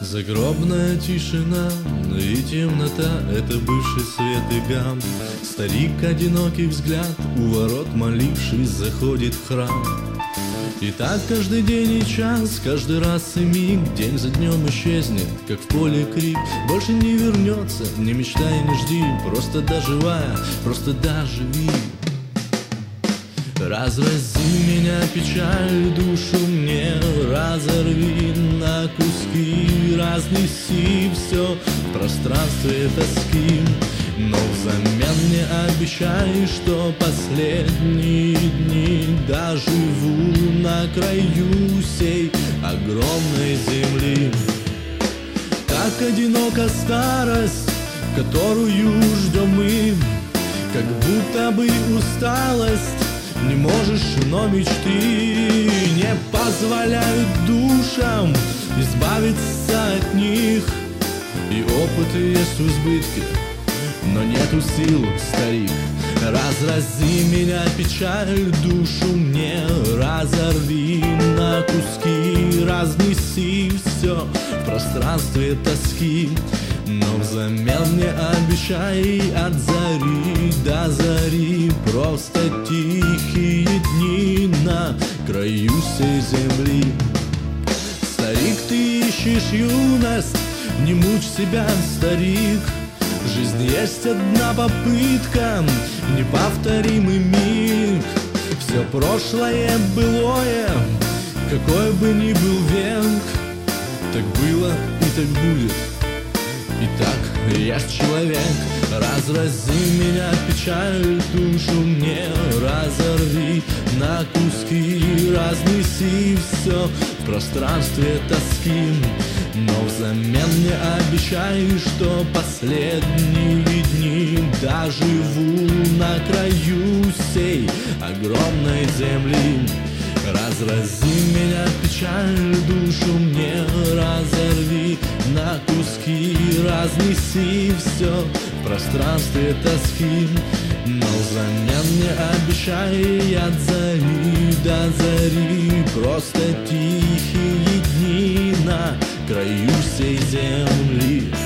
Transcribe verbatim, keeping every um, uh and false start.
Загробная тишина и темнота — это бывший свет и гам. Старик, одинокий взгляд, у ворот молившись, заходит в храм. И так каждый день и час, каждый раз и миг, день за днем исчезнет, как в поле крик. Больше не вернется, не мечтай, не жди, просто доживая, просто доживи. Разрази меня печаль, душу мне разорви на куски, разнеси все в пространстве тоски. Но взамен мне обещай, что последние дни доживу на краю сей огромной земли. Как одинока старость, которую ждем мы, как будто бы усталость. Не можешь, но мечты не позволяют душам избавиться от них. И опыт есть в избытке, но нету сил, старик. Разрази меня печаль, душу мне разорви на куски, разнеси все в пространстве тоски. Но взамен мне обещай от зари до зари просто тихие дни на краю всей земли. Старик, ты ищешь юность, не мучь себя, старик. Жизнь есть одна попытка, неповторимый миг. Все прошлое былое, какой бы ни был век, так было и так будет. Итак, есть человек. Разрази меня печаль, душу мне разорви на куски, разнеси все в пространстве тоски. Но взамен мне обещай, что последние дни доживу на краю сей огромной земли. Разрази меня печаль, душу мне разорви на куски, разнеси все в пространстве тоски. Но взамен мне обещай от зари до зари просто тихие дни на краю всей земли.